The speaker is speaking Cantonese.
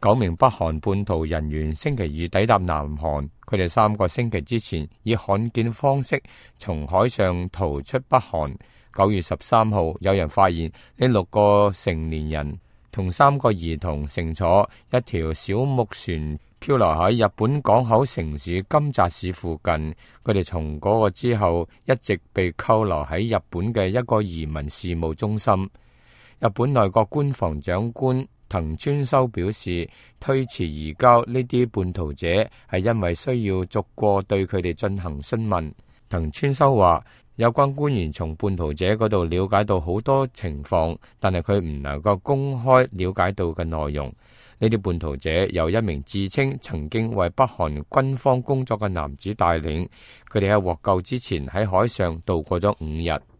9名北韓叛徒人員星期二抵達南韓，佢哋3個星期之前以罕見方式從海上逃出北韓。9月13號，有人發現呢6個成年人同3個兒童乘坐一條小木船漂流喺日本港口城市金澤市附近。佢哋從嗰個之後一直被扣留喺日本嘅一個移民事務中心。日本內閣官房長官藤村修表示，推遲移交呢啲叛徒者係因為需要逐個對佢哋進行詢問。藤村修話，有關官員從叛徒者嗰度了解到好多情況，但係佢唔能夠公開了解到嘅內容。呢啲叛徒者由一名自稱曾經為北韓軍方工作嘅男子帶領，佢哋喺獲救之前喺海上度過咗5日。